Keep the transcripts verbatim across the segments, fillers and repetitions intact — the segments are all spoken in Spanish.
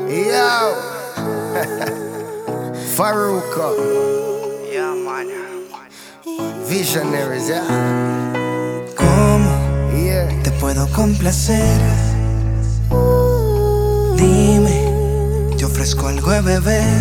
Yo, Farruko, Yeah, man. Visionaries, yeah. ¿Cómo Yeah. te puedo complacer? Dime, te ofrezco algo de beber.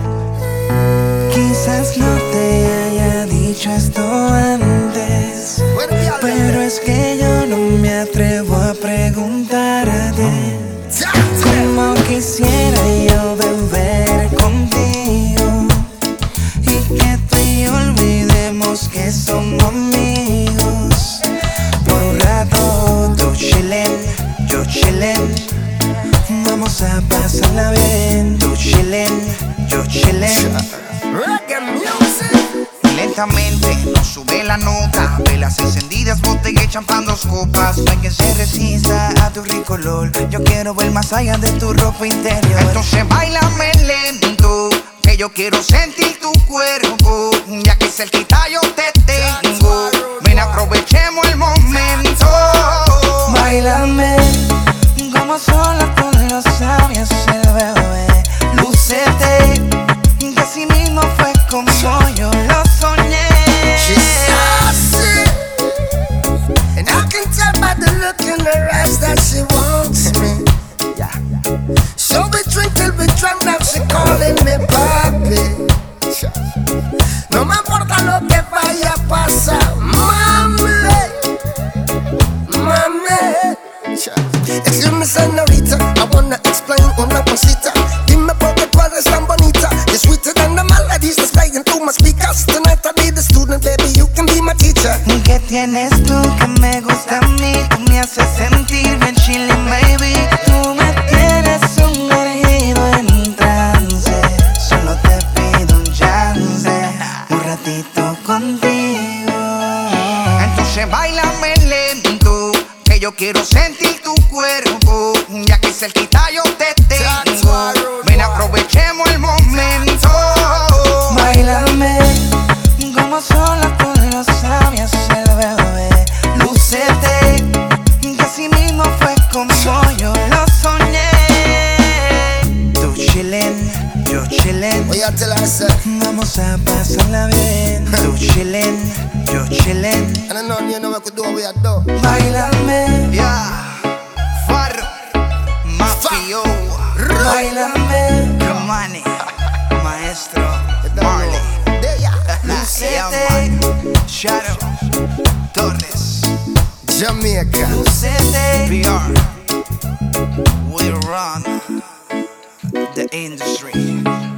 Quizás no te haya dicho esto antes, pero es que yo no me atrevo a preguntarte. Como quisiera yo beber contigo y que tú y yo olvidemos que somos amigos. Por un rato tú chillen, yo chillen. Vamos a pasarla bien. Tú chillen, yo chillen. Reggae music. Lentamente nos sube la nota. Velas encendidas, botella y champán, dos copas. No hay quien se resista a tu rico olor. Yo quiero ver más allá de tu ropa interior. Entonces bailame lento, que yo quiero sentir tu cuerpo. Ya que cerquita yo te tengo, ven aprovechemos el momento. Bailame como sola tú lo sabes, el bebé. Lúcete, que así mismo fue como yo lo soñé. She's sassy, and I can tell by the look in her eyes that she wants me. Yeah. So we drink till we drunk, now she calling me papi. No me importa lo que vaya a pasar, mami, mami. Excuse me, señorita, I wanna explain una cosita. Dime por qué tú eres tan bonita. You're sweeter than the melodies that's playing through my speakers. Tonight I need a student, baby, you can be my teacher. ¿Qué tienes tú que me gusta a mí? Tú me haces sentir bien chilling, baby. Tú me tienes sumergido en trance. Solo te pido un chance, un ratito contigo. Entonces bailame lento, que yo quiero sentir tu cuerpo. Ya que cerquita yo te tengo, ven aprovechemos el momento. Bailame como sola tú lo sabes, el bebé. Lúcete, que así mismo fue como yo lo soñé. Tú chillen, yo chillen. Oye, te la hace. Vamos a pasarla bien. Tú chillen, yo chillen. And I know you know what we do, we are do. Bailame, Yeah, Farro, Mafio, bailame. Romani, Maestro, Marley, yeah, Lúcete, man. Shadow, Torres, Jamaica. lúcete. P R, we run the industry.